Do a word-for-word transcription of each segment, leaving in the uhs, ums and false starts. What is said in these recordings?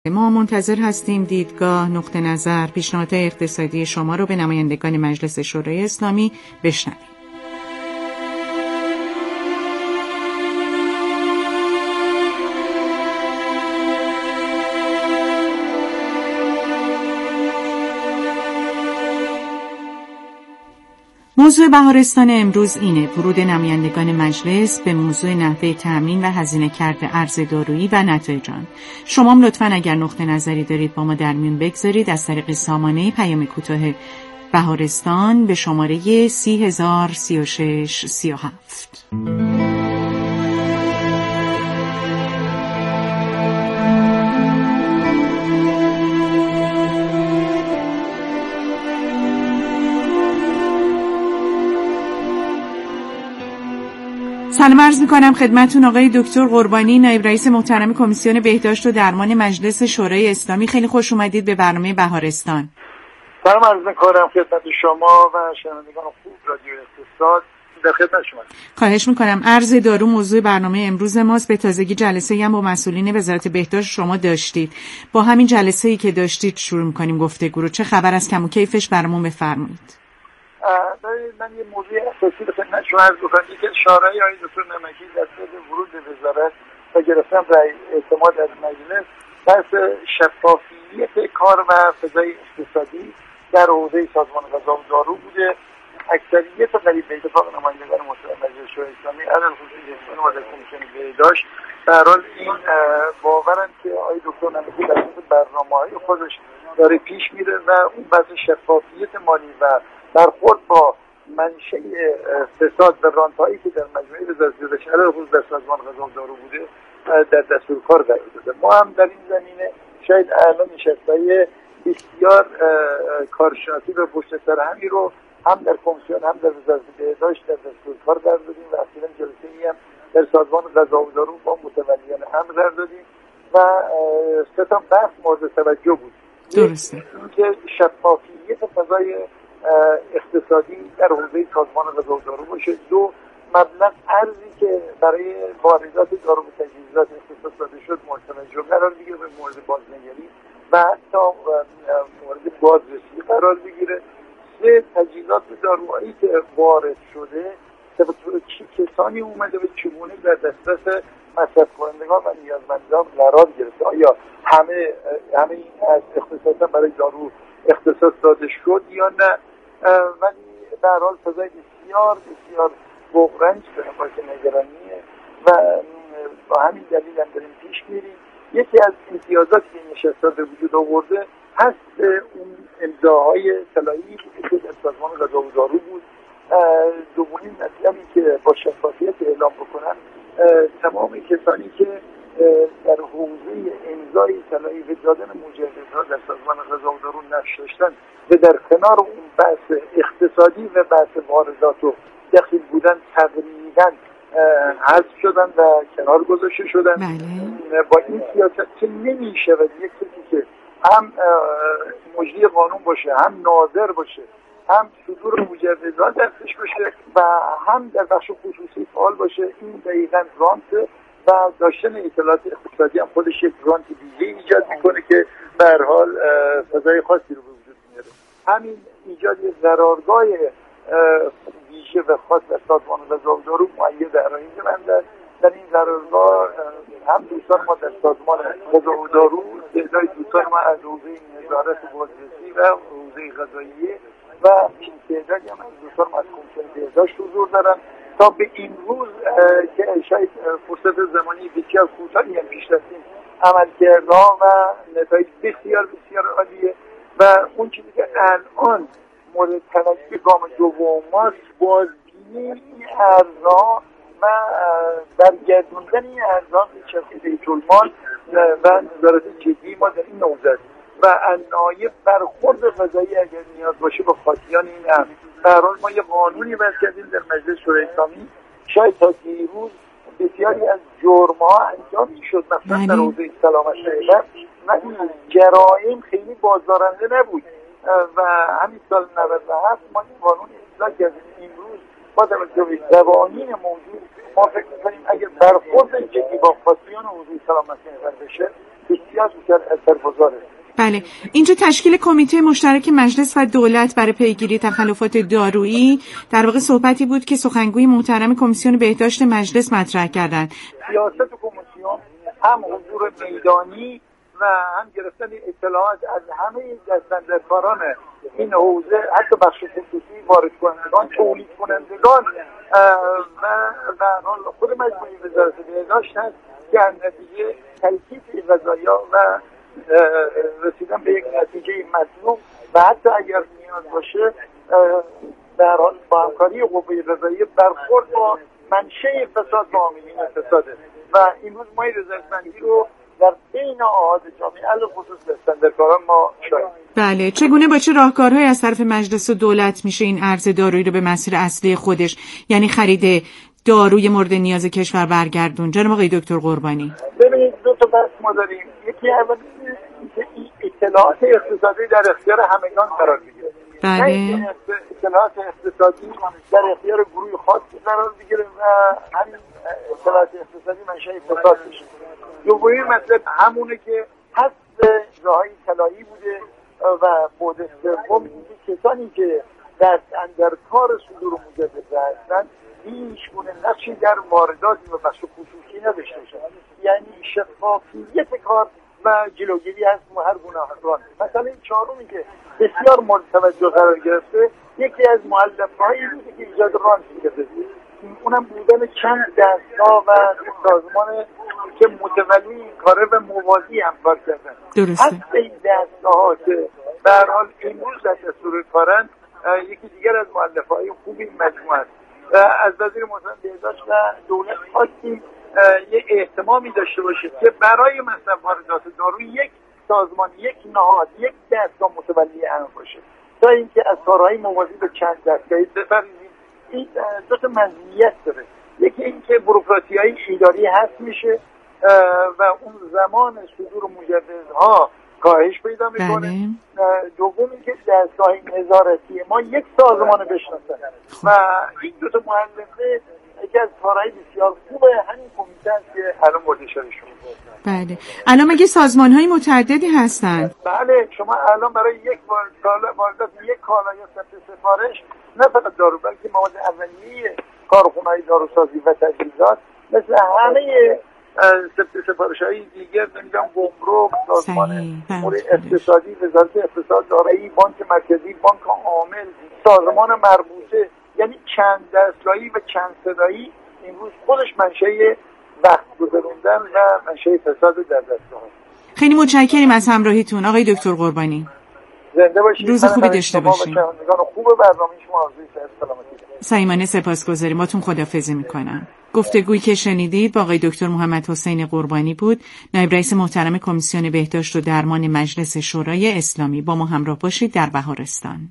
ما منتظر هستیم دیدگاه، نقطه نظر، پیشنهادهای اقتصادی شما رو به نمایندگان مجلس شورای اسلامی بشنویم. موضوع بهارستان امروز اینه: ورود نمایندگان مجلس به موضوع نحوه تامین و هزینه کرده ارز دارویی و نتایج آن. شما هم لطفاً اگر نقطه نظری دارید با ما در میون بگذارید از طریق سامانه پیام کوتاه بهارستان به شماره سی هزار سی و شش سی و هفت. سلام عرض می‌کنم خدمتتون آقای دکتر قربانی، نایب رئیس محترم کمیسیون بهداشت و درمان مجلس شورای اسلامی. خیلی خوش اومدید به برنامه بهارستان. سلام عرض می‌کنم خدمت شما و شنوندگان خوب رادیو اقتصاد. در خدمت شما. خواهش می‌کنم. ارز دارو موضوع برنامه امروز ماست. به تازگی جلسه‌ای هم با مسئولین وزارت بهداشت شما داشتید. با همین جلسه‌ای که داشتید شروع می‌کنیم گفتگو رو. چه خبر از کم و کیفش برامون بفرمایید. من یه موضوع اساسی رو خدمت شما عرض بکنم که اشاره‌ای آقای دکتر نمکی در صدد ورود به وزارت و گرفتن رأی اعتماد از مجلس بحث شفافیت کار و فضای اقتصادی در حوزه سازمان غذا و دارو بوده. اکثریت قریب به اتفاق نمایندگان محترم مجلس شورای اسلامی عدم خصوص و در کمیسیون بهداشت در حال این باورن که آقای دکتر نمکی در مورد برنامه‌های خودش داره پیش میره و اون بحث شفافیت مالی و برخورد با منشأ فساد و رانت‌هایی که در مجموعه وزارت بهداشت علاوه بر در سازمان غذا و دارو بوده در دستور کار قرار داده. ما هم در این زمینه شاید الان نشست‌های بسیار کارشناسی و پشت سر همی رو هم در کمیسیون هم در وزارت بهداشت در دستور کار قرار دادیم و اصلا جلسه‌ای هم در سازمان غذا و دارو با متولیان امر قرار دادیم و سه تا بحث مورد توجه بود. درسته. اینکه شفافیت فضای اقتصادی در حوزه سازمان غذا و دارو باشه. دو، مبلغ ارزی که برای واردات دارو و تجهیزات اختصاص داده شد مورد توجه قرار بگیره، به مورد بازنگری و حتی مورد بازرسی قرار بگیره. سه، تجهیزات دارویی که وارد شده چه کسانی اومده و چگونه در دسترس مصرف کنندگان و نیازمندان قرار گرفته. آیا همه همه این از اختصاصا برای دارو اختصاص داده شد یا نه؟ ولی در حال فضای بسیار بسیار بغرنج به نفاق نگرانیه و با همین دلیل هم داریم پیش میریم. یکی از امتیازاتی که این نشست به وجود آورده هست اون امضاهای طلایی که در سازمان غذا و دارو بود. دومین مطلبی که با شفافیت اعلام بکنن تمام کسانی که در حوزه امضای طلایی و دادن مجوزها در سازمان غذا و دارو نقش داشتن و در کنار اون بحث اقتصادی و بحث واردات و دخیل بودن تقریبا حذف شدن و کنار گذاشته شدن. بله. با این سیاست که نمیشه و یک کسی که هم مجری قانون باشه، هم ناظر باشه، هم صدور مجوزات دستش باشه و هم در بخش خصوصی فعال باشه، این دقیقاً رانت و داشتن اطلاعات اقتصادی هم خودش یک رانت دیگه ایجاد میکنه که به هر حال فضای خاصی رو به وجود میاره. همین ایجاد یک قرارگاه ویژه و خاص در سازمان غذا و دارو مؤید ارائه بنده. در این قرارگاه هم دوستان ما در سازمان غذا و دارو، تعداد دوستان ما از حوزه نظارت بازرسی و حوزه غذاییه و تعدادی هم از دوستان ما از کمیسیون بهداشت حضور دارن تا به این روز که شاید فرصت زمانی بسیار کوتاهی هم پیش رفتیم عملکردها و نتایج بسیار بسیار عالیه و اون چیزی که الان مورد توجه گام دوم ماست بازبینی این ارزها و برگردوندن این ارزها به چرخه بیت‌المال و نظارت جدی ما در این حوزه و عنایه برخورد غذایی اگر نیاز باشه با خاطیان این امر. در حال ما یه قانونی وضع کردیم در مجلس شورای اسلامی، شاید تا دیروز بسیاری از جرم‌ها انجام می‌شد مثلا در حوزه سلامت غذا و این جرایم خیلی بازدارنده نبود و همین سال نود و هفت ما این قانون اصلاح کردیم. امروز با توجه به قوانین موجود ما فکر می‌کنیم اگر برخورد جدی با خاطیان حوزه سلامت غذا بشه بسیار بسیار از اثرگذاره. بله، اینجا تشکیل کمیته مشترک مجلس و دولت برای پیگیری تخلفات دارویی در واقع صحبتی بود که سخنگوی محترم کمیسیون بهداشت مجلس مطرح کردند. سیاست کمیسیون هم حضور میدانی و هم گرفتن اطلاعات از همه دستاندرکاران این حوزه، حتی بخش خصوصی، وارد کنندگان، تولید کنندگان و و خود مجموعه وزارت بهداشت هست که از نتیجه تلکیف غذایا و رسیدن به یک نتیجه مطلوب و حتی اگر نیاز باشه در حال با همکاری قوه قضاییه برخورد با منشأ فساد و عاملین فساده و امروز ما این رضایتمندی رو در بین آحاد جامعه علاوه خصوص دستاندرکاران ما شاهدیم. بله، چگونه با چه راهکارهایی از طرف مجلس و دولت میشه این ارز دارویی رو به مسیر اصلی خودش، یعنی خرید داروی مورد نیاز کشور برگردون؟ جناب آقای دکتر قربانی. ببینید دو تا بحث ما داریم. یکی اول اینکه اطلاعات اقتصادی در اختیار همگان قرار بگیره. بله. اطلاعات اقتصادی در اختیار گروه خاصی قرار بگیره و همین اطلاعات اقتصادی منشأ فساد بشه. دومین مطلب همونه که حذف راه طلایی بوده و بعد سوم اینکه کسانی که در اندر کار صدور مجوز هستند هیچ گونه نقشی در واردات و بخش خصوصی نداشته باشند، یعنی شفافیت کار و جلوگیری از هر گونه ران. مثلا این چهارمی که بسیار مورد توجه قرار گرفته، یکی از مؤلفه‌هایی بوده که ایجاد رانت کرده، اونم بودن چند دستگاه و سازمان که متولی این کاره و موازی همکار کردن. درسته. حتی این دستگاه که به هر حال امروز در دستور کارن یکی دیگر از مؤلفه‌های خوب این مجموعه است. از وزیر محترم بهداشت و دولت خواستیم یه اهتمامی داشته باشه که برای مثلا واردات دارو یک سازمان، یک نهاد، یک دستگاه متولی امر باشه تا اینکه از کارهای موازی به چند دستگاهی بپردازیم. این دو تا مزیت داره. یکی اینکه بروکراسی‌های اداری حذف میشه و اون زمان صدور مجوزها کاهش پیدا میکنه. دوم اینکه دستگاه نظارتی ما یک سازمان بشناسه و این دو تا مؤلفه یکی از کارهای بسیار خوبه همین کمیته است که الان مورد اشاره شده. بله. الان مگه سازمان‌های متعددی هستند؟ بله، شما الان برای یک واردات یک کالا یا ثبت سفارش نه فقط دارو بلکه مواد اولیه کارخانه‌های داروسازی و تجهیزات مثل همه ثبت سفارش‌های دیگر، نمیدونم گمرک، سازمان امور اقتصادی، وزارت اقتصاد، دارایی، بانک مرکزی، بانک عامل، سازمان مربوطه، یعنی چند دستگاهی و چند صدایی امروز خودش منشأ وقت گذروندن و منشأ فساد در دستگاه. خیلی متشکریم از همراهیتون آقای دکتر قربانی. زنده باشید. روز خوبی داشته باشید. خوب برنامه شما آرزوی سلامتی. صمیمانه سپاسگزاریم. باتون خداحافظی میکنم. گفتگویی که شنیدید با آقای دکتر محمد حسین قربانی بود، نایب رئیس محترم کمیسیون بهداشت و درمان مجلس شورای اسلامی. با ما همراه باشید در بهارستان.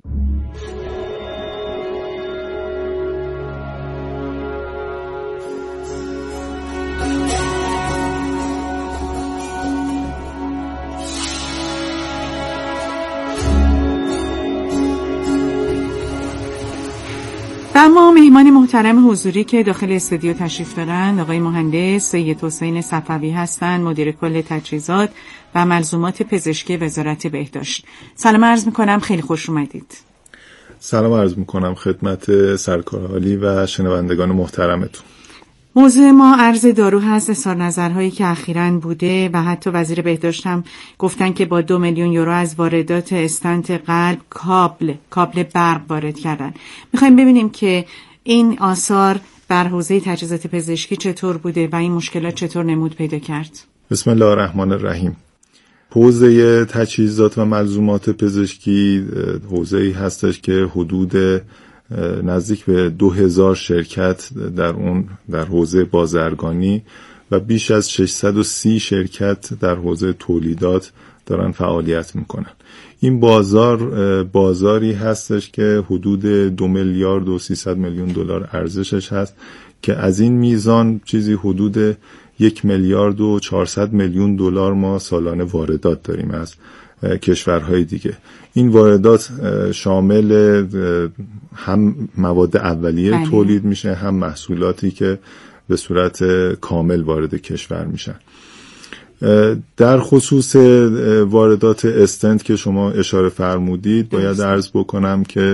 اما مهمان محترم حضوری که داخل استودیو تشریف دارند آقای مهندس سید حسین صفوی هستند، مدیر کل تجهیزات و ملزومات پزشکی وزارت بهداشت. سلام عرض میکنم، خیلی خوش اومدید. سلام عرض میکنم خدمت سرکار عالی و شنوندگان محترمتون. موضوع ما ارز دارو هست. اظهار نظرهایی که اخیراً بوده و حتی وزیر بهداشت هم گفتن که با دو میلیون یورو از واردات استنت قلب کابل کابل برق وارد کردن. میخوایم ببینیم که این آثار بر حوزه تجهیزات پزشکی چطور بوده و این مشکلات چطور نمود پیدا کرد. بسم الله الرحمن الرحیم. حوزه تجهیزات و ملزومات پزشکی حوزه‌ای هستش که حدود نزدیک به دو هزار شرکت در اون در حوزه بازرگانی و بیش از ششصد و سی شرکت در حوزه تولیدات دارن فعالیت میکنن. این بازار بازاری هستش که حدود دو میلیارد و سیصد میلیون دلار ارزشش هست که از این میزان چیزی حدود یک میلیارد و چهارصد میلیون دلار ما سالانه واردات داریم از کشورهای دیگه. این واردات شامل هم مواد اولیه بله. تولید میشه، هم محصولاتی که به صورت کامل وارد کشور میشن. در خصوص واردات استنت که شما اشاره فرمودید باید عرض بکنم که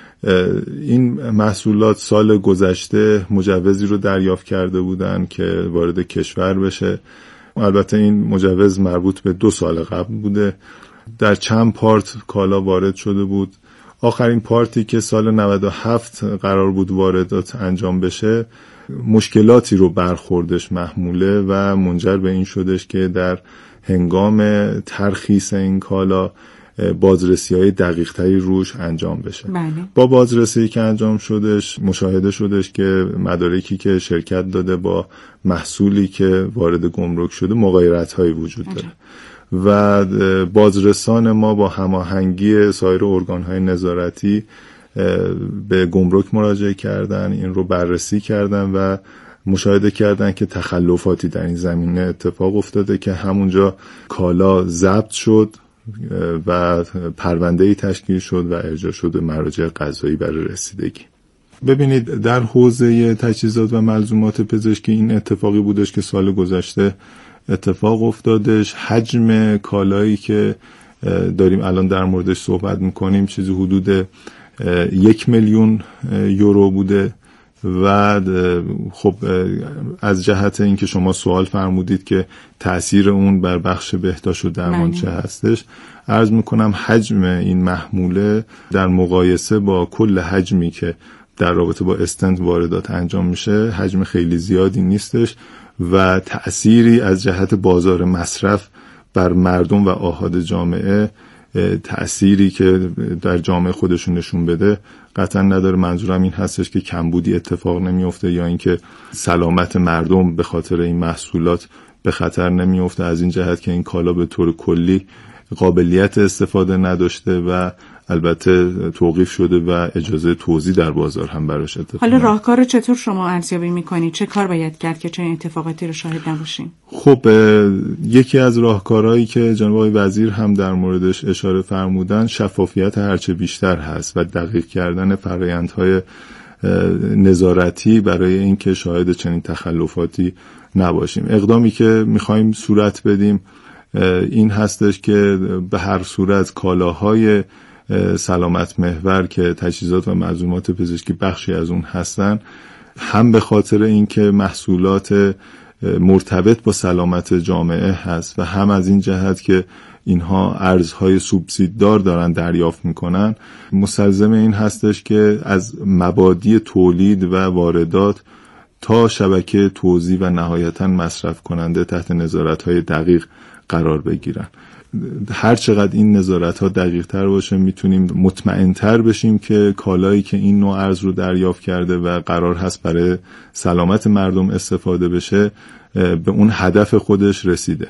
این محصولات سال گذشته مجوزی رو دریافت کرده بودن که وارد کشور بشه. البته این مجوز مربوط به دو سال قبل بوده. در چند پارت کالا وارد شده بود. آخرین پارتی که سال نود و هفت قرار بود واردات انجام بشه مشکلاتی رو برخوردش محموله و منجر به این شدش که در هنگام ترخیص این کالا بازرسی‌های دقیق‌تری روش انجام بشه. بله. با بازرسی که انجام شدش مشاهده شدش که مدارکی که شرکت داده با محصولی که وارد گمرک شده مغایرت‌هایی وجود داره و بازرسان ما با هماهنگی سایر ارگان‌های نظارتی به گمرک مراجعه کردن، این رو بررسی کردن و مشاهده کردن که تخلفاتی در این زمینه اتفاق افتاده که همونجا کالا ضبط شد و پرونده‌ای تشکیل شد و ارجاع شد به مراجع قضایی برای رسیدگی. ببینید در حوزه تجهیزات و ملزومات پزشکی این اتفاقی بودش که سال گذشته اتفاق افتادش. حجم کالایی که داریم الان در موردش صحبت میکنیم چیزی حدود یک میلیون یورو بوده و خب از جهت اینکه شما سوال فرمودید که تأثیر اون بر بخش بهداشت و درمان چه هستش، عرض میکنم حجم این محموله در مقایسه با کل حجمی که در رابطه با استنت واردات انجام میشه حجم خیلی زیادی نیستش و تأثیری از جهت بازار مصرف بر مردم و آحاد جامعه تأثیری که در جامعه خودشون نشون بده قطعا نداره. منظورم این هستش که کمبودی اتفاق نمیفته یا اینکه سلامت مردم به خاطر این محصولات به خطر نمیفته، از این جهت که این کالا به طور کلی قابلیت استفاده نداشته و البته توقیف شده و اجازه توزیع در بازار هم براش اتفاق. حالا راهکار چطور شما ارزیابی میکنید؟ چه کار باید کرد که چنین اتفاقاتی رو شاهد نباشیم؟ خب یکی از راهکارهایی که جناب آقای وزیر هم در موردش اشاره فرمودن شفافیت هرچه بیشتر هست و دقیق کردن فرآیندهای نظارتی برای اینکه شاهد چنین تخلفاتی نباشیم. اقدامی که میخوایم صورت بدیم این هستش که به هر صورت کالاهای سلامت محور که تجهیزات و ملزومات پزشکی بخشی از اون هستن هم به خاطر اینکه محصولات مرتبط با سلامت جامعه هست و هم از این جهت که اینها ارزهای سوبسیددار دارن دریافت میکنن مستلزم این هستش که از مبادی تولید و واردات تا شبکه توزیع و نهایتاً مصرف کننده تحت نظارت‌های دقیق قرار بگیرن. هر چقدر این نظارت ها دقیق تر باشه میتونیم مطمئن تر بشیم که کالایی که این نوع ارز رو دریافت کرده و قرار هست برای سلامت مردم استفاده بشه به اون هدف خودش رسیده.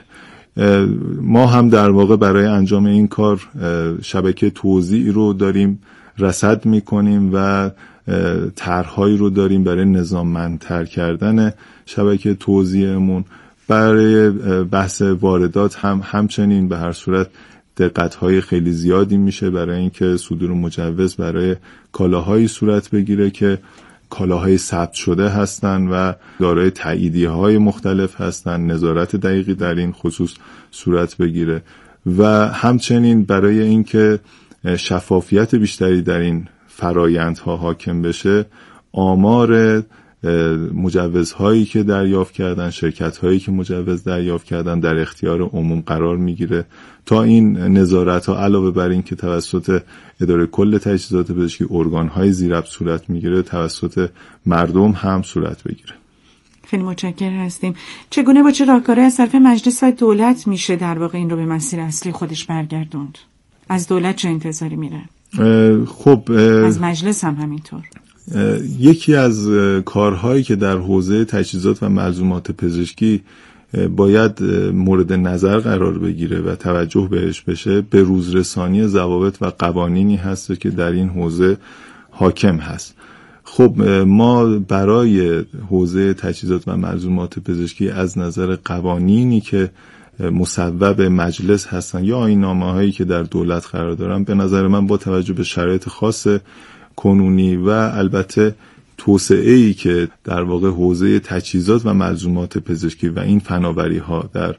ما هم در واقع برای انجام این کار شبکه توزیع رو داریم رصد میکنیم و طرح‌هایی رو داریم برای نظاممندتر کردن شبکه توزیعمون. برای بحث واردات هم همچنین به هر صورت دقت‌های خیلی زیادی میشه برای اینکه صدور مجوز برای کالاهایی صورت بگیره که کالاهای ثبت شده هستن و دارای تاییدیه‌های مختلف هستن، نظارت دقیقی در این خصوص صورت بگیره و همچنین برای اینکه شفافیت بیشتری در این فرایندها حاکم بشه آمار مجوزهایی که دریافت کردن، شرکت‌هایی که مجوز دریافت کردن در اختیار عموم قرار میگیره تا این نظارت‌ها علاوه بر این که توسط اداره کل تجهیزات پزشکی ارگان‌های زیربط صورت میگیره توسط مردم هم صورت بگیره. خیلی متشکرم هستیم. چگونه با چه راهکارهایی از طرف مجلس و دولت میشه در واقع این رو به مسیر اصلی خودش برگردوند؟ از دولت چه انتظاری میره؟ خب از مجلس هم همینطور. یکی از کارهایی که در حوزه تجهیزات و ملزومات پزشکی باید مورد نظر قرار بگیره و توجه بهش بشه به روزرسانی ضوابط و قوانینی هست که در این حوزه حاکم هست. خب ما برای حوزه تجهیزات و ملزومات پزشکی از نظر قوانینی که مصوب مجلس هستن یا آیین‌نامه‌هایی که در دولت قرار دارن به نظر من با توجه به شرایط خاص کنونی و البته توسعه‌ای که در واقع حوزه تجهیزات و ملزومات پزشکی و این فناوری‌ها در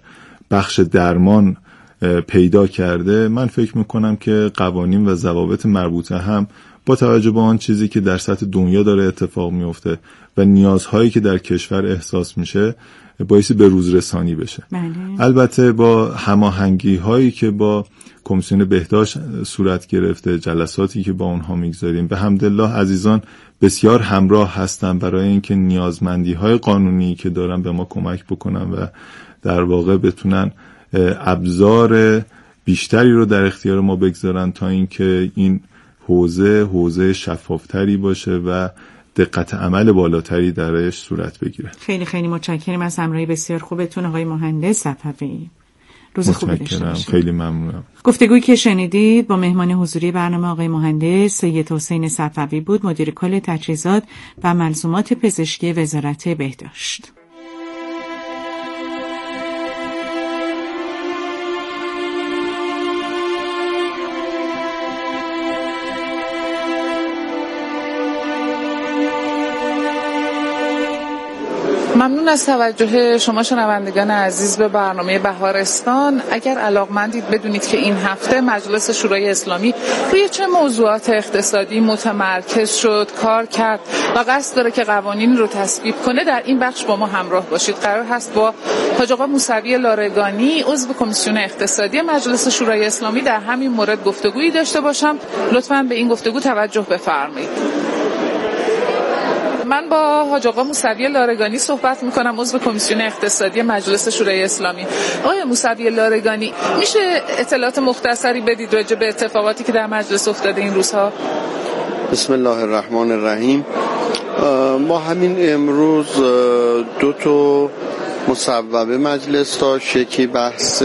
بخش درمان پیدا کرده، من فکر میکنم که قوانین و ضوابط مربوطه هم با توجه به آن چیزی که در سطح دنیا داره اتفاق میفته و نیازهایی که در کشور احساس میشه باعث به روز رسانی بشه. بله. البته با هماهنگی هایی که با کمیسیون بهداشت صورت گرفته، جلساتی که با اونها میگذاریم، به حمدالله عزیزان بسیار همراه هستن برای اینکه نیازمندی های قانونی که دارن به ما کمک بکنن و در واقع بتونن ابزار بیشتری رو در اختیار ما بگذارن تا اینکه این حوزه حوزه شفافتری باشه و دقت عمل بالاتری درش صورت بگیره. خیلی خیلی متشکرم از همراهی بسیار خوبتون آقای مهندس صفوی. روز خوبی داشته باشید. خیلی ممنونم. گفتگویی که شنیدید با مهمان حضوری برنامه آقای مهندس سید حسین صفوی بود، مدیر کل تجهیزات و ملزومات پزشکی وزارت بهداشت. ممنون از توجه شما شنوندگان عزیز به برنامه بهارستان. اگر علاقمندید بدونید که این هفته مجلس شورای اسلامی روی چه موضوعات اقتصادی متمرکز شد، کار کرد و قصد داره که قوانین رو تصویب کنه، در این بخش با ما همراه باشید. قرار هست با حاج آقا موسوی لارگانی عضو کمیسیون اقتصادی مجلس شورای اسلامی در همین مورد گفتگویی داشته باشم. لطفاً به این گفتگو توجه بفرمایید. من با حاج آقا موسوی لارگانی صحبت میکنم، عضو کمیسیون اقتصادی مجلس شورای اسلامی. آقای موسوی لارگانی، میشه اطلاعات مختصری بدید راجع به اتفاقاتی که در مجلس افتاده این روزها؟ بسم الله الرحمن الرحیم. ما همین امروز دو تا مصوبه مجلس داشت. یکی بحث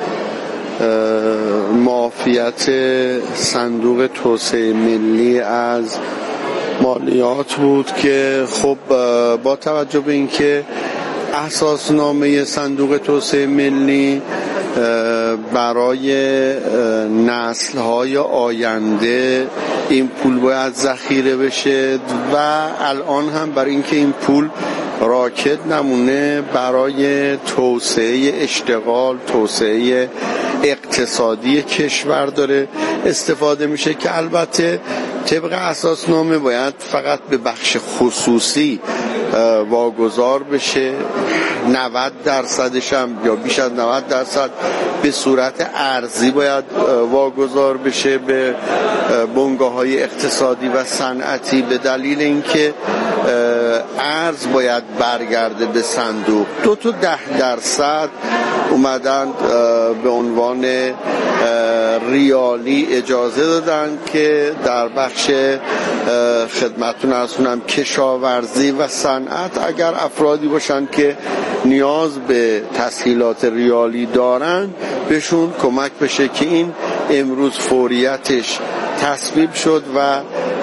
معافیت صندوق توسعه ملی از مالیات بود که خب با توجه به اینکه اساسنامه صندوق توسعه ملی برای نسل‌های آینده این پول باید ذخیره بشه و الان هم برای اینکه این پول راکد نمونه برای توسعه اشتغال، توسعه اقتصادی کشور داره استفاده میشه که البته طبق اساسنامه باید فقط به بخش خصوصی واگذار بشه. نود درصدش هم یا بیش از نود درصد به صورت ارزی باید واگذار بشه به بنگاه‌های اقتصادی و صنعتی، به دلیل اینکه ارز باید برگرده به صندوق. دو تا ده درصد اومدن به عنوان ریالی اجازه دادن که در بخش خدمتتون عرض کنم کشاورزی و صنعت اگر افرادی باشن که نیاز به تسهیلات ریالی دارن بهشون کمک بشه که این امروز فوریتش تصویب شد و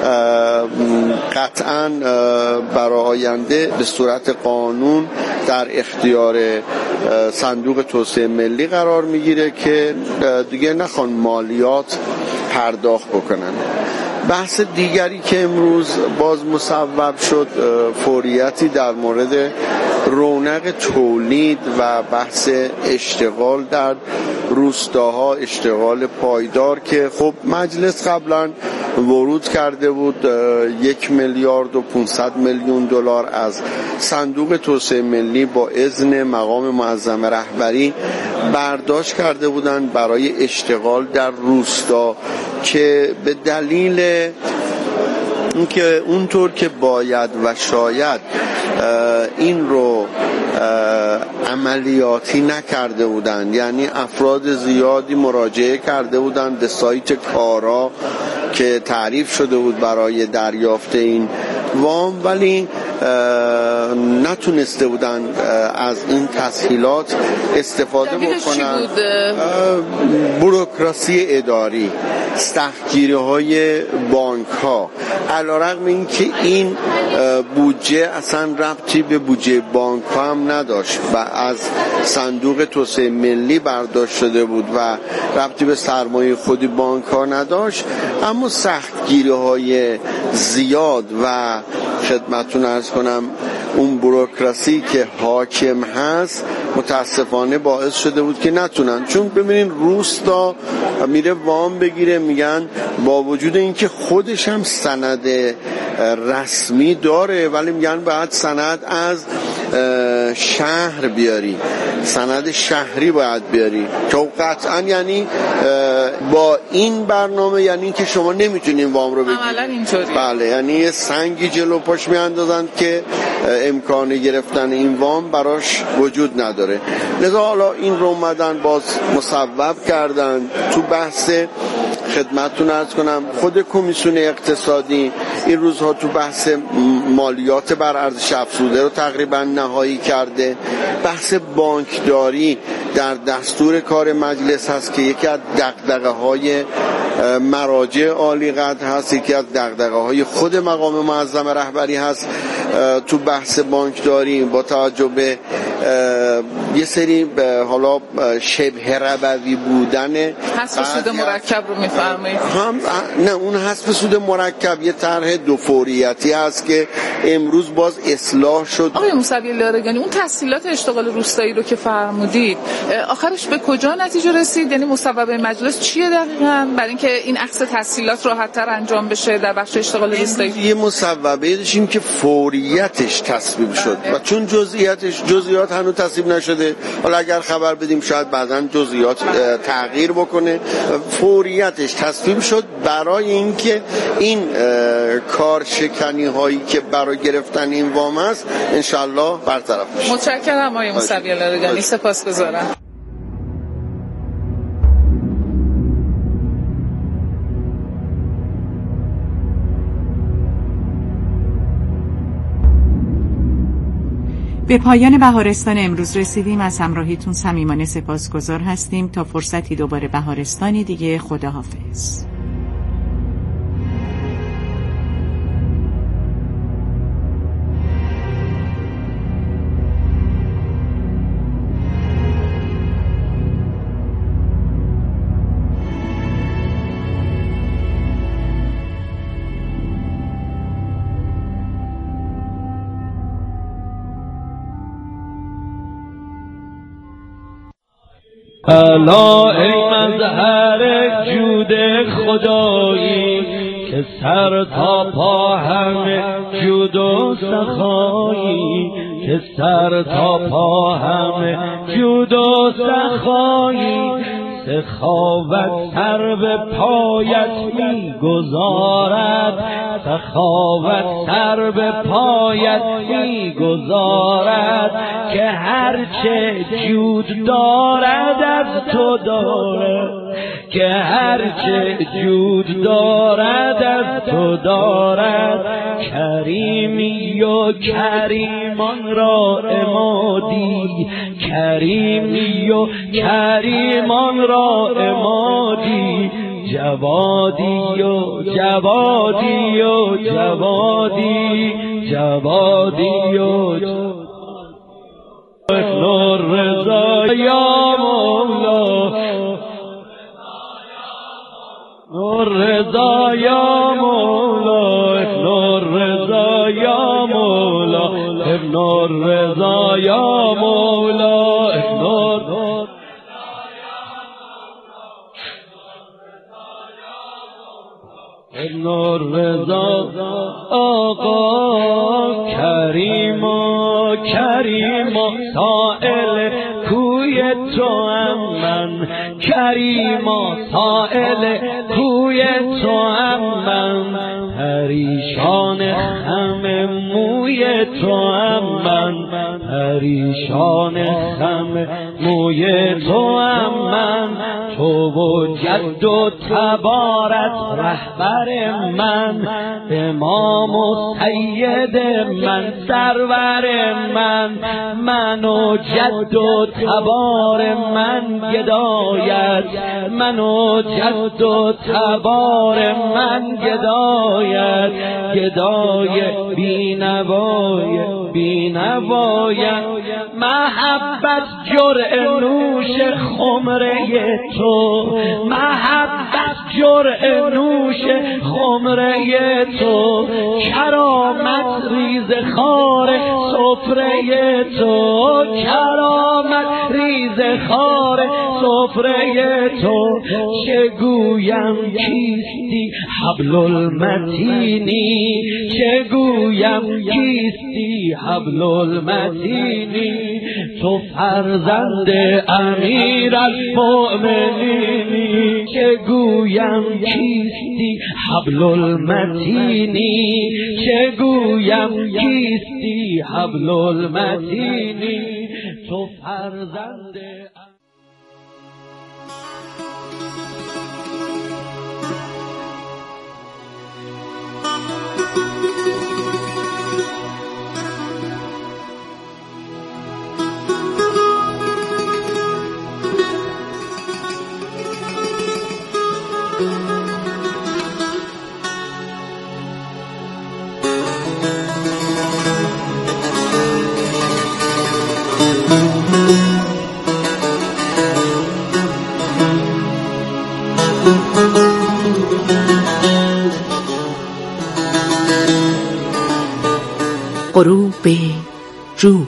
قطعاً برای آینده به صورت قانون در اختیار صندوق توسعه ملی قرار میگیره که دیگه نخوان مالیات پرداخت بکنن. بحث دیگری که امروز باز مصوب شد فوریتی در مورد رونق تولید و بحث اشتغال در روستاها، اشتغال پایدار که خب مجلس قبلا ورود کرده بود یک میلیارد و پانصد میلیون دلار از صندوق توسعه ملی با اذن مقام معظم رهبری برداشت کرده بودند برای اشتغال در روستا که به دلیل اینکه اونطور که باید و شاید این رو عملیاتی نکرده بودند، یعنی افراد زیادی مراجعه کرده بودند به سایت کارا که تعریف شده بود برای دریافت این وام، ولی نتونسته بودن از این تسهیلات استفاده بکنن. بوروکراسی اداری، سختگیری های بانک ها، علیرغم این که این بودجه اصلا ربطی به بودجه بانک ها هم نداشت و از صندوق توسعه ملی برداشت شده بود و ربطی به سرمایه خودی بانک ها نداشت، اما سختگیری های زیاد و خدمتتون عرض کنم اون بوروکراسی که حاکم هست متاسفانه باعث شده بود که نتونن. چون ببینین روستا میره وام بگیره، میگن با وجود اینکه خودش هم سند رسمی داره ولی میگن باید سند از شهر بیاری، سند شهری باید بیاری که قطعا یعنی با این برنامه یعنی که شما نمیتونین وام رو بگیرید. عملا اینطوری. بله، یعنی یه سنگی جلو پاش میاندازن که امکان گرفتن این وام براش وجود نداره. لذا حالا این رو اومدن باز مصوب کردن. تو بحث خدمتتون عرض کنم خود کمیسیون اقتصادی این روزها تو بحث مالیات بر ارزش افزوده رو تقریبا نهایی کرده. بحث بانکداری در دستور کار مجلس هست که یکی از دغدغه‌های مراجع عالی قدر هست، یکی از دغدغه‌های خود مقام معظم رهبری هست. تو بحث بانکداری با توجه به یه سری به حالا شبه ربوی بودن حذف سود مرکب رو میفرمایید؟ هم نه، اون حذف سود مرکب یه طرح دو فوریتی هست که امروز باز اصلاح شد. آقای موسوی لارگانی، اون تسهیلات اشتغال روستایی رو که فرمودید آخرش به کجا نتیجه رسید؟ یعنی مصوبه مجلس چیه دقیقاً برای اینکه این عکس تسهیلات راحت‌تر انجام بشه در بخش اشتغال روستایی؟ یه مصوبه داشتیم که فوریتش تصویب شد و چون جزئیاتش جزئیات هنوز تصویب نشده، حالا اگر خبر بدیم شاید بعداً جزئیات تغییر بکنه. فوریتش تصویب شد برای اینکه این کارشکنی هایی که برای گرفتن این وام است انشالله برطرف بشه. متشکرم آقای موسوی لارگانی، سپاسگزارم. به پایان بهارستان امروز رسیدیم. از همراهیتون صمیمانه سپاسگزار هستیم. تا فرصتی دوباره بهارستانی دیگه، خداحافظ. الا ای مظهر جود خدایی که سر تا پا همه جود و سخایی، که سر تا پا همه جود و سخایی، سخاوت سر به پایت می گذارد، سخاوت سر به پایت می گذارد، که هرچه جود دارد از تو دارد، که هرچه جود دارد از تو دارد. کریمی و کریمان را امادی، کریمی و کریمان را امادی، جوادی و جوادی و جوادی جوادی و نور رضا یا مولا، نور رضا یا مولا، نور رضا یا مولا، نور رضا یا مولا، نور نور رضا. آقا کریما کریما سائل کوی تو ام من، کریما سائل کوی تو ام من، پریشان خم موی تو ام من، پریشان خم موی تو ام من. تو و جد و تبارت رهبر من، امام و سید من سرور من، من و جد و تبار من گدایت، من و جد و تبار من گدایت، گدای بینوای بینوای. محبت جرعه نوش خمره تو تو، محبت جرعه نوش خمره تو، کرامت ریز خار سفره تو، کرامت ریز خار سفره تو. چه گویم کیستی حبل المتینی، چه گویم کیستی حبل المتینی، تو فرزند امیر المؤمنینی. چه گویم کیستی حبل المتینی، چه گویم کیستی حبل المتینی، تو فرزند غروب جود.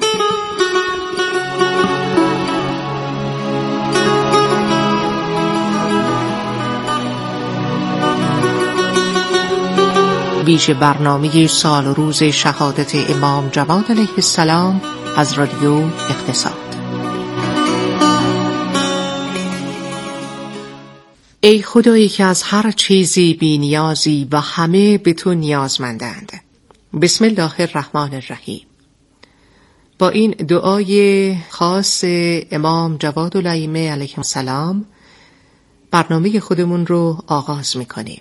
ویژه برنامه سال و روز شهادت امام جواد علیه السلام از رادیو اقتصاد. ای خدایی که از هر چیزی بی نیازی و همه به تو نیازمندند. بسم الله الرحمن الرحیم. با این دعای خاص امام جواد الائمه علیه السلام برنامه خودمون رو آغاز میکنیم.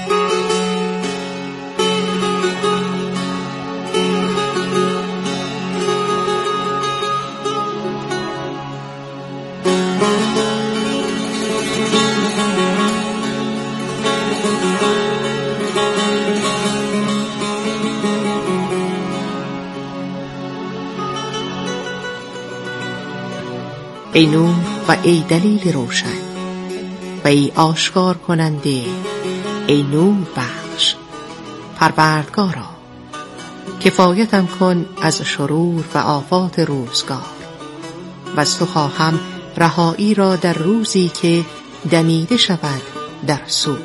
ای نور و ای دلیل روشن و ای آشکار کننده، ای نور بخش، پروردگارا کفایتم کن از شرور و آفات روزگار و از تو خواهم رهایی را در روزی که دمیده شود در سور.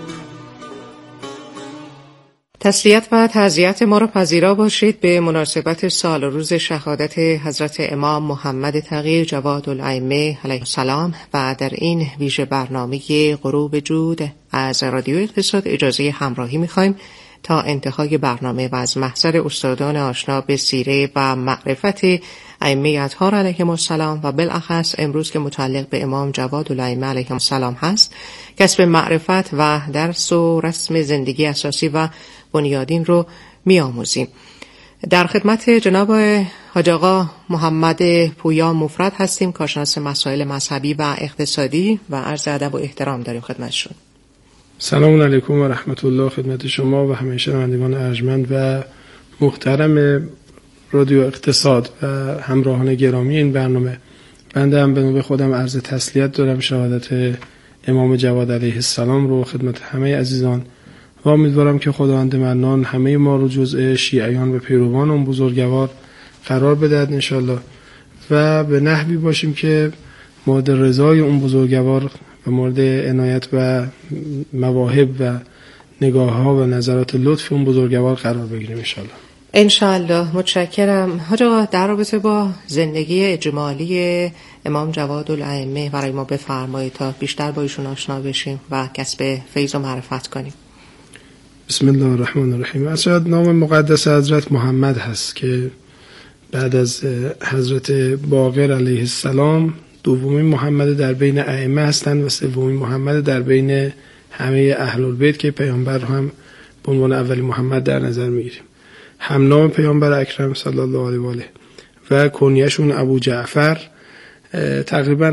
تسلیت و تعزیت ما را پذیرا باشید به مناسبت سال و روز شهادت حضرت امام محمد تقی جواد الائمه علیه السلام و در این ویژه برنامه غروب جود از رادیو اقتصاد اجازه همراهی می‌خوایم تا انتهای برنامه و از محضر استادان آشنا به سیره و معرفت ائمه اطهار علیهم السلام و بالاخص امروز که متعلق به امام جواد الائمه علیهم السلام هست، کسب معرفت و درس و رسم زندگی اساسی و بنیادین رو می‌آموزیم. در خدمت جناب حاج آقا محمد پویا مفرد هستیم، کارشناس مسائل مذهبی و اقتصادی و عرض ادب و احترام داریم خدمتشون. سلام علیکم و رحمت الله خدمت شما و همه شنوندگان ارجمند و محترم رادیو اقتصاد و همراهان گرامی این برنامه. بنده هم به نوبه خودم عرض تسلیت دارم شهادت امام جواد علیه السلام رو خدمت همه عزیزان و امیدوارم که خداوند منان همه ما رو جزء شیعیان و پیروان اون بزرگوار قرار بدهد انشالله و به نحوی باشیم که مورد رضای اون بزرگوار و مورد عنایت و مواهب و نگاه ها و نظرات لطف اون بزرگوار قرار بگیریم انشالله. انشالله. متشکرم. حاج آقا در رابطه با زندگی اجمالی امام جواد الائمه برای ما بفرمایید تا بیشتر با ایشون آشنا بشیم و کسب فیض و معرفت کنیم. بسم الله الرحمن الرحیم. اصلا نام مقدس حضرت محمد هست که بعد از حضرت باقر علیه السلام دومین محمد در بین ائمه هستند و سومین محمد در بین همه اهل البیت که پیامبر هم به عنوان اولی محمد در نظر میگیریم. هم نام پیامبر اکرم صلی الله علیه و آله و کنیه‌شون ابو جعفر. تقریبا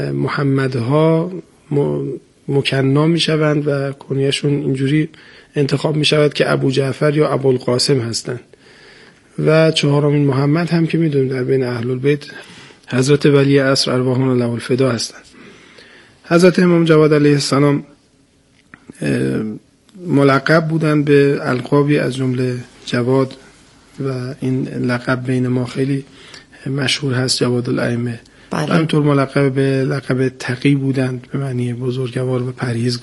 محمدها مکننا میشوند و کنیه‌شون اینجوری انتخاب میشود که ابو جعفر یا ابو القاسم هستند. و چهارمین محمد هم که میدونیم در بین اهل البیت حضرت ولی عصر ارواحون له الفدا هستند. حضرت امام جواد علیه السلام ملقب بودند به القابی از جمله جواد و این لقب بین ما خیلی مشهور هست، جواد الائمه. همینطور ملقب به لقب تقی بودند به معنی بزرگوار و پرهیزگار.